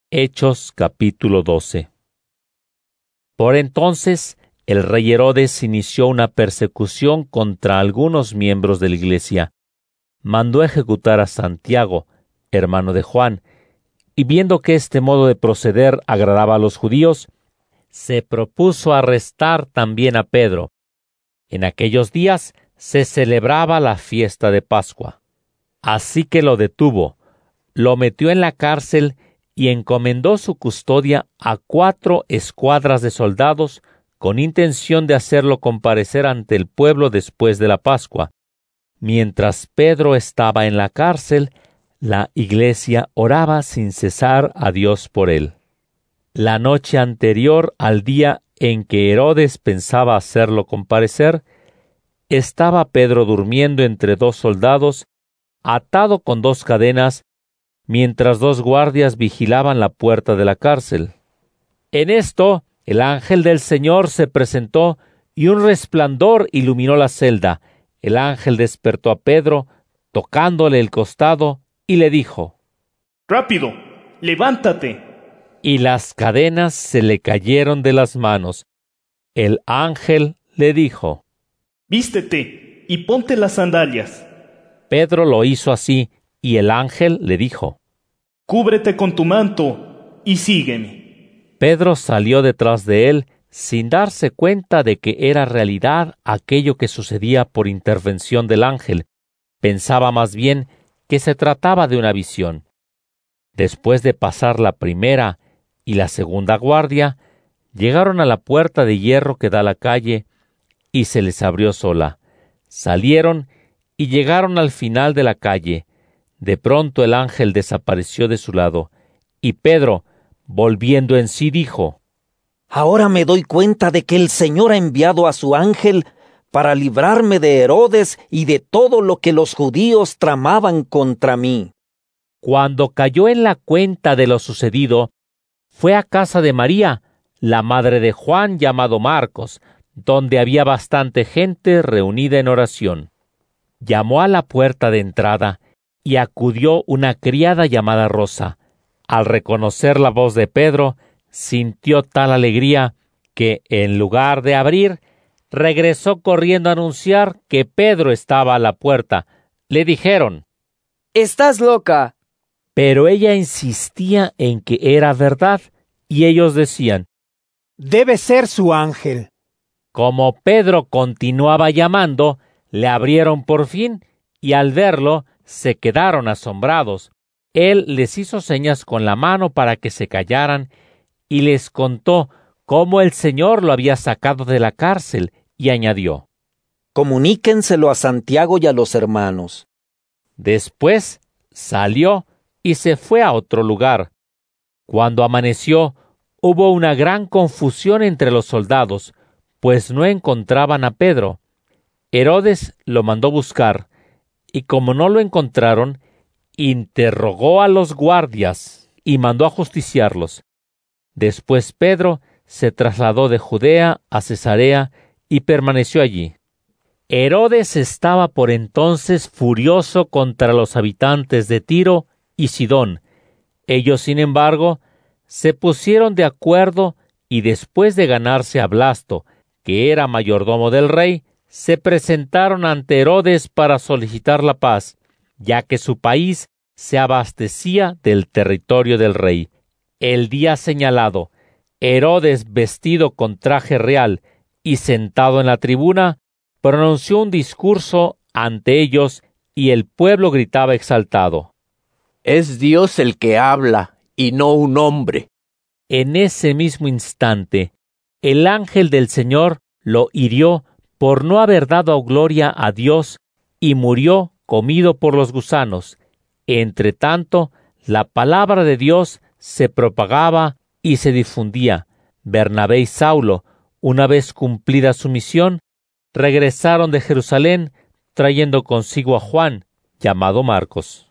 Hechos capítulo 12. Por entonces, el rey Herodes inició una persecución contra algunos miembros de la iglesia. Mandó ejecutar a Santiago, hermano de Juan, y viendo que este modo de proceder agradaba a los judíos, se propuso arrestar también a Pedro. En aquellos días se celebraba la fiesta de Pascua. Así que lo detuvo, lo metió en la cárcel y encomendó su custodia a 4 escuadras de soldados con intención de hacerlo comparecer ante el pueblo después de la Pascua. Mientras Pedro estaba en la cárcel, la iglesia oraba sin cesar a Dios por él. La noche anterior al día en que Herodes pensaba hacerlo comparecer, estaba Pedro durmiendo entre 2 soldados, atado con 2 cadenas, mientras 2 guardias vigilaban la puerta de la cárcel. En esto, el ángel del Señor se presentó y un resplandor iluminó la celda. El ángel despertó a Pedro, tocándole el costado, y le dijo: «¡Rápido! ¡Levántate!». Y las cadenas se le cayeron de las manos. El ángel le dijo: «Vístete y ponte las sandalias». Pedro lo hizo así, y el ángel le dijo: «Cúbrete con tu manto y sígueme». Pedro salió detrás de él, sin darse cuenta de que era realidad aquello que sucedía por intervención del ángel. Pensaba más bien que se trataba de una visión. Después de pasar la primera y la segunda guardia, llegaron a la puerta de hierro que da a la calle, y se les abrió sola. Salieron y llegaron al final de la calle. De pronto el ángel desapareció de su lado, y Pedro, volviendo en sí, dijo: «Ahora me doy cuenta de que el Señor ha enviado a su ángel para librarme de Herodes y de todo lo que los judíos tramaban contra mí». Cuando cayó en la cuenta de lo sucedido, fue a casa de María, la madre de Juan llamado Marcos, donde había bastante gente reunida en oración. Llamó a la puerta de entrada y acudió una criada llamada Rosa. Al reconocer la voz de Pedro, sintió tal alegría que, en lugar de abrir, regresó corriendo a anunciar que Pedro estaba a la puerta. Le dijeron: «¡Estás loca!». Pero ella insistía en que era verdad, y ellos decían: «Debe ser su ángel». Como Pedro continuaba llamando, le abrieron por fin, y al verlo, se quedaron asombrados. Él les hizo señas con la mano para que se callaran, y les contó cómo el Señor lo había sacado de la cárcel, y añadió: «Comuníquenselo a Santiago y a los hermanos». Después salió y se fue a otro lugar. Cuando amaneció, hubo una gran confusión entre los soldados, pues no encontraban a Pedro. Herodes lo mandó buscar, y como no lo encontraron, interrogó a los guardias y mandó ajusticiarlos. Después Pedro se trasladó de Judea a Cesarea y permaneció allí. Herodes estaba por entonces furioso contra los habitantes de Tiro y Sidón. Ellos, sin embargo, se pusieron de acuerdo y después de ganarse a Blasto, que era mayordomo del rey, se presentaron ante Herodes para solicitar la paz, ya que su país se abastecía del territorio del rey. El día señalado, Herodes, vestido con traje real y sentado en la tribuna, pronunció un discurso ante ellos y el pueblo gritaba exaltado: «Es Dios el que habla y no un hombre». En ese mismo instante, el ángel del Señor lo hirió por no haber dado gloria a Dios y murió comido por los gusanos. Entre tanto, la palabra de Dios se propagaba y se difundía. Bernabé y Saulo, una vez cumplida su misión, regresaron de Jerusalén trayendo consigo a Juan, llamado Marcos.